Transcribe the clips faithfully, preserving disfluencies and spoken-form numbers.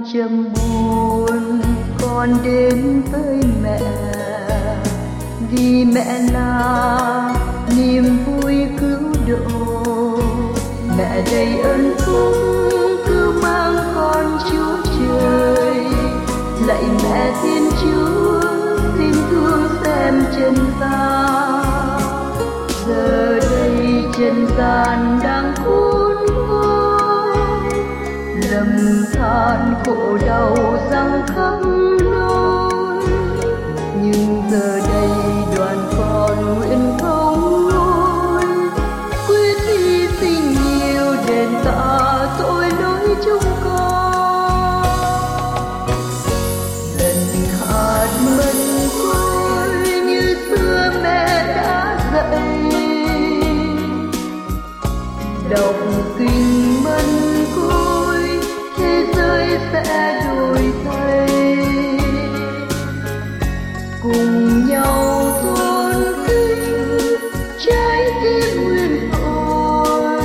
trầm buồn con đến với mẹ, vì mẹ là niềm vui cứu độ. Mẹ đầy ơn phúc cứ mang con Chúa trời, lạy mẹ Thiên Chúa xin thương xem chân gian. Giờ đây chân gian đang khốn nguy, lầm than khổ đau giăng khắp nơi. Nhưng giờ đây đoàn con nguyện không lối, quyết hy sinh nhiều đền tạ tội lỗi chúng con. Lần hạt mân côi như xưa mẹ đã dạy, đọc kinh mân côi thế giới sẽ đổi thay. Cùng nhau tôn kính trái tim nguyên tội,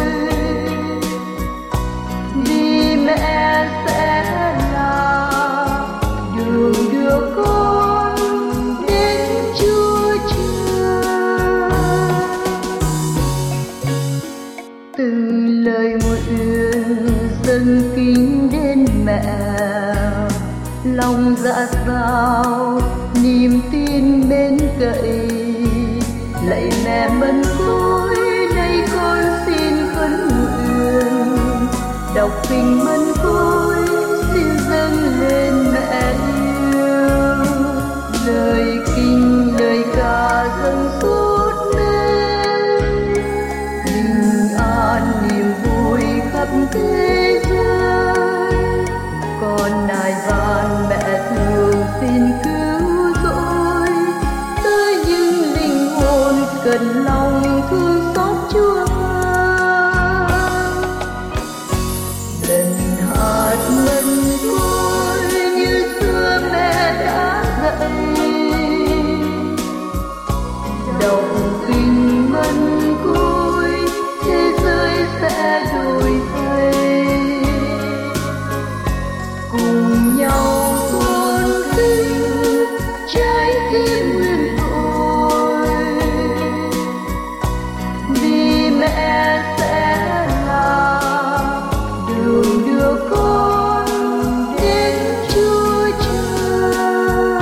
vì mẹ sẽ là đường đưa con đến Chúa trời. Từng lời nguyện dâng kính đến mẹ, lòng dạ sao niềm tin mến cậy. Lạy mẹ mân côi nay con xin khấn nguyện, đọc kinh mân côi xin dâng lên mẹ yêu. Lời kinh lời ca dâng suốt nên, bình an niềm vui khắp thế giới. Con nài van mẹ thường xin cứu rỗi, tới những linh hồn cần lòng thương xót Chúa. Lần hạt mân côi như xưa mẹ đã dạy, đọc kinh mân côi thế giới sẽ đổi thay. Cùng nhau tôn kính trái tim nguyên tội, vì mẹ sẽ là đường đưa con đến Chúa trời.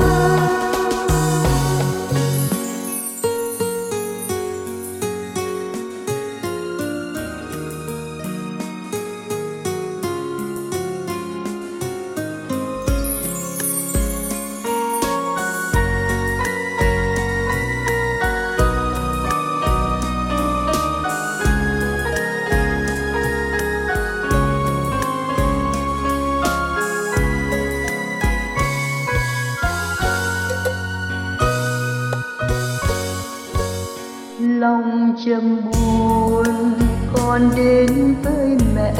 Lòng trầm buồn con đến với mẹ,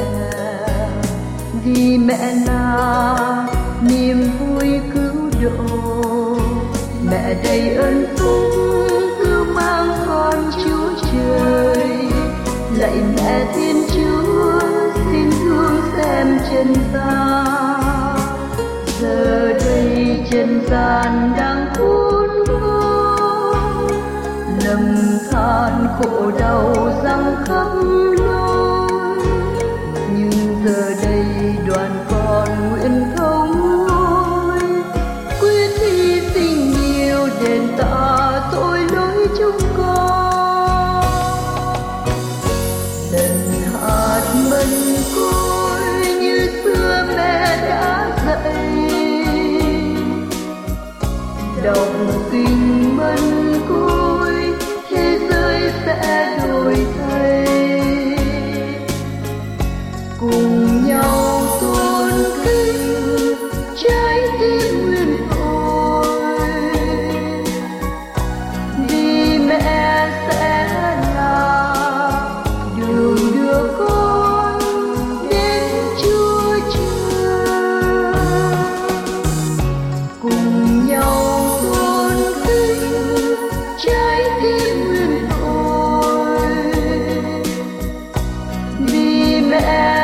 vì mẹ là niềm vui cứu độ. Mẹ đầy ơn phúc cứ mang con Chúa trời, lạy mẹ Thiên Chúa xin thương xem chân gian. Giờ đây chân gian đang khốn nguy, lầm than khổ đau giăng khắp nơi. Nhưng giờ đây đoàn con nguyện không lối, quyết hy sinh nhiều đền tạ tội lỗi chúng con. Lần hạt mân côi như xưa mẹ đã dạy, đọc kinh mân côi thế giới sẽ đổi thay. Cùng nhau tôn kính trái tim nguyên tội, vì mẹ sẽ là đường đưa con đến Chúa trời. Cùng nhau tôn kính trái tim nguyên tội, vì mẹ